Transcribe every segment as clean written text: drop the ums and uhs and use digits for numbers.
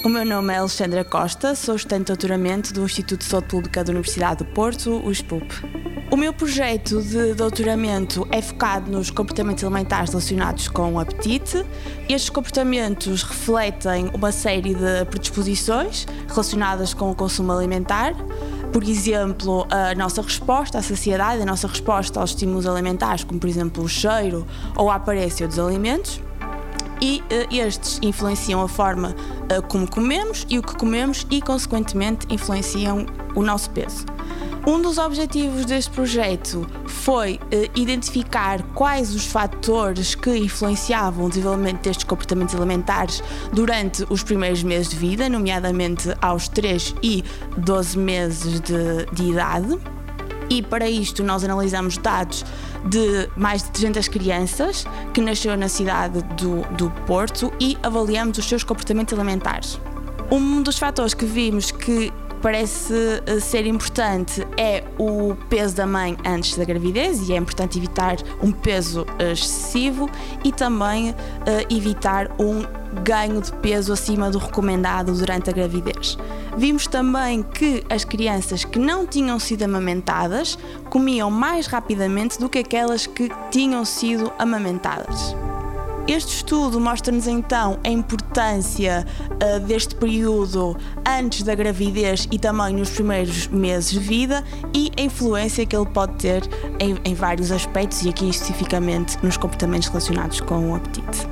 O meu nome é Alexandra Costa, sou estudante de doutoramento do Instituto de Saúde Pública da Universidade do Porto, o ISPUP. O meu projeto de doutoramento é focado nos comportamentos alimentares relacionados com o apetite. Estes comportamentos refletem uma série de predisposições relacionadas com o consumo alimentar. Por exemplo, a nossa resposta à saciedade, a nossa resposta aos estímulos alimentares, como por exemplo o cheiro ou a aparência dos alimentos. E estes influenciam a forma como comemos e o que comemos e, consequentemente, influenciam o nosso peso. Um dos objetivos deste projeto foi identificar quais os fatores que influenciavam o desenvolvimento destes comportamentos alimentares durante os primeiros meses de vida, nomeadamente aos 3 e 12 meses de idade. E para isto nós analisamos dados de mais de 300 crianças que nasceram na cidade do Porto e avaliamos os seus comportamentos alimentares. Um dos fatores que vimos que parece ser importante é o peso da mãe antes da gravidez, e é importante evitar um peso excessivo e também evitar um ganho de peso acima do recomendado durante a gravidez. Vimos também que as crianças que não tinham sido amamentadas comiam mais rapidamente do que aquelas que tinham sido amamentadas. Este estudo mostra-nos então a importância deste período antes da gravidez e também nos primeiros meses de vida e a influência que ele pode ter em vários aspectos, e aqui especificamente nos comportamentos relacionados com o apetite.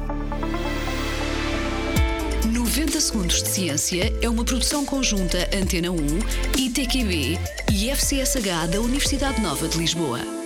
90 Segundos de Ciência é uma produção conjunta Antena 1, ITQB e FCSH da Universidade Nova de Lisboa.